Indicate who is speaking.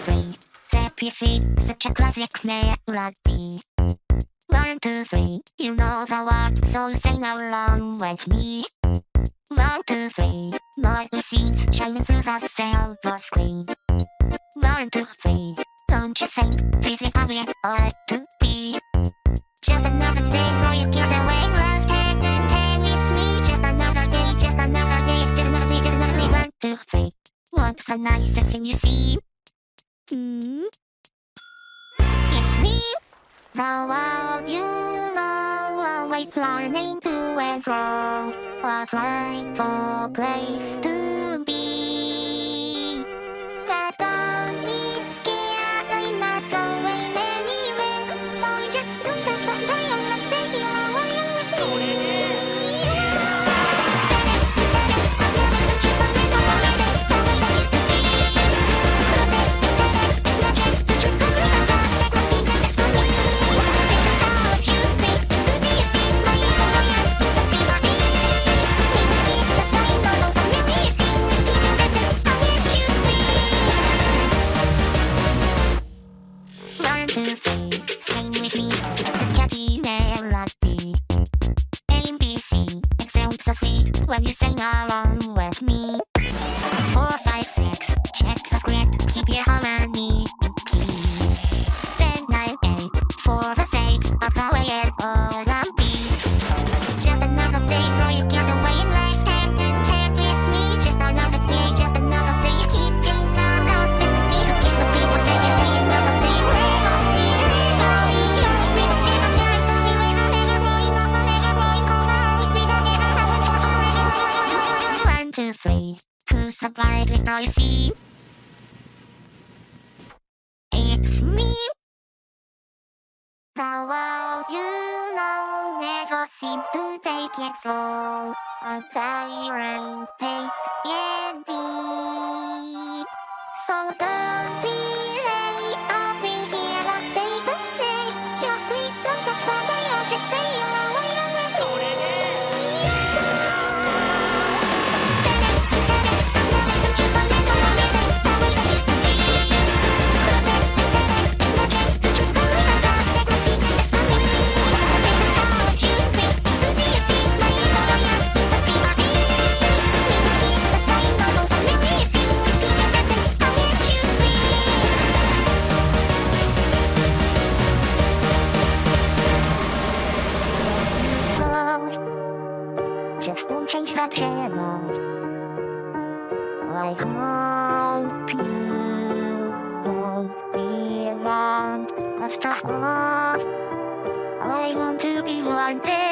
Speaker 1: 3. Tap your feet, such a classic melody. 1, 2, 3, you know the word, so sing along with me. 1, 2, 3, nightly scenes shining through the silver screen. 1, 2, 3, don't you think this is how it ought to be? Just another day for your kids away, love hand in hand with me. Just another day, just another day, just another day, just another day. 1, 2, 3, what's the nicest thing you see? It's me, the world you know, always running to and fro, a frightful place to be. But don't be scared, I'm not going anywhere. So just don't touch that dial and stay here a while with me. Sing with me, it's a catchy melody. ABC, it sounds so sweet when you sing along with me. 4, 5, 6, check the script, keep your harmony in key. 10, 9, 8, for the sake of playing all the beat. Just another day for your kids away in life, hand in hand with me. Just another day, you keep getting our company. Who cares what people say, you see another day, live on me. 1, 2, 3, who's the brightest star you see? It's me. The world you know never seems to take it slow. A tyrant pace and beat. So don't delay, I'll be here to say good day. Just please don't touch the dial, just stay here a while with me. Just don't change that channel. I hope you won't be around. After all, I want to be one day.